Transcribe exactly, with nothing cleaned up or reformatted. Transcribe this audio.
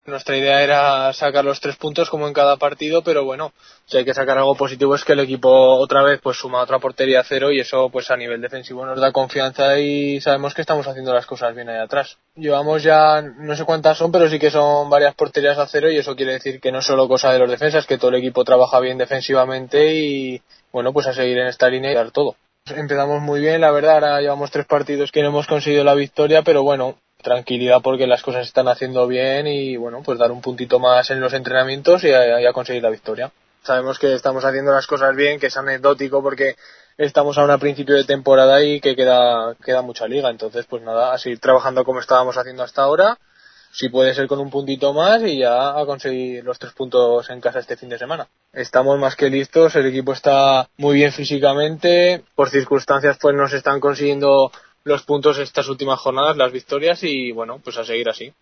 Nuestra idea era sacar los tres puntos como en cada partido, pero bueno, si hay que sacar algo positivo es que el equipo otra vez pues suma otra portería a cero y eso pues a nivel defensivo nos da confianza y sabemos que estamos haciendo las cosas bien ahí atrás. Llevamos ya, no sé cuántas son, pero sí que son varias porterías a cero y eso quiere decir que no es solo cosa de los defensas, que todo el equipo trabaja bien defensivamente y bueno, pues a seguir en esta línea y dar todo. Empezamos muy bien, la verdad, ahora llevamos tres partidos que no hemos conseguido la victoria, pero bueno, tranquilidad porque las cosas se están haciendo bien y bueno, pues dar un puntito más en los entrenamientos y a, y a conseguir la victoria. Sabemos que estamos haciendo las cosas bien, que es anecdótico porque estamos aún a principio de temporada y que queda, queda mucha liga, entonces pues nada, a seguir trabajando como estábamos haciendo hasta ahora, si puede ser con un puntito más y ya a conseguir los tres puntos en casa este fin de semana. Estamos más que listos, el equipo está muy bien físicamente, por circunstancias pues nos están consiguiendo los puntos estas últimas jornadas, las victorias y bueno, pues a seguir así.